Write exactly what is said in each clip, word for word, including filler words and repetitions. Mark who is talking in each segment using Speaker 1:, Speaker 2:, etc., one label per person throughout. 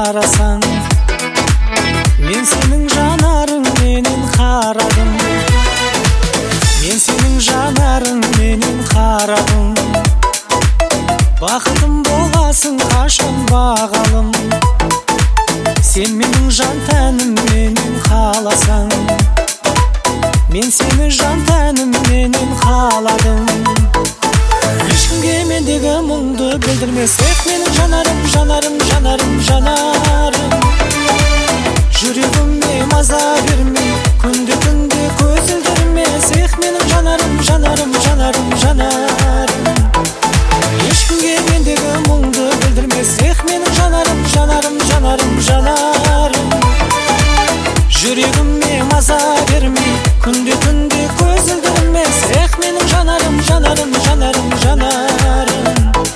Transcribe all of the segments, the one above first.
Speaker 1: қарасаң, мен сенің жанарың менен қарадым. Мен сенің жанарың менен қарадым. Бақытым боласың қашан бағалым. Сен менің жан тәнім менен қаласаң, мен сені жан тәнім менен қаладым. Ешкімге мендегі мұңды білдірмесек, менің жанарым, жанарым, жанарым, жанарым. Жүрегіме маза бермей, күнде-күнде көзілдірмесек, менің жанарым, жанарым, жанарым, жанарым. Ешкімге мендегі мұңды білдірмесек, менің жанарым, жанарым, жанарым, жанарым. Жүрегіме маза бермей, күнде-күнде көзілдірмесек, менің жанарым, жанарым, жанарым, жанарым.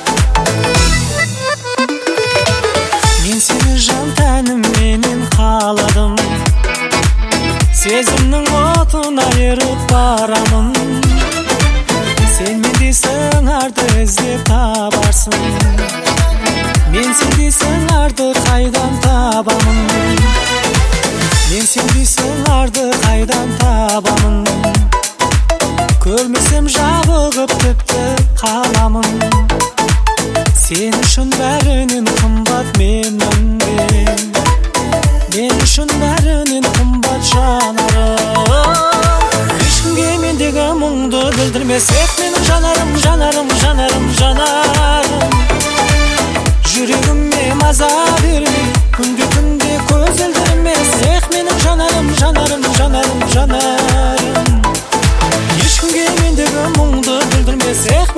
Speaker 1: Мен сені жан тәнім менен қаладым. Сезімнің отына еріп барамын. Сен мендей сыңарды іздеп табарсың. Мен сендей сыңарды қайдан табамын? Мен сендей сыңарды қайдан табамын? Көрмесем жабығып тіпті қаламын. Сен үшін бәрінен қымбат менмін мен. Мен үшін бәрінен қымбат жанарым. Ешкімге мендегі мұңды білдірмесек, менің жанарым, жанарым, жанарым, жанарым. Жүрегіме маза бермей, күнде-күнде көзілдірмесек, менің жанарым, жанарым, жанарым, жанарым. Ешкімге мендегі мұңды білдірмесек,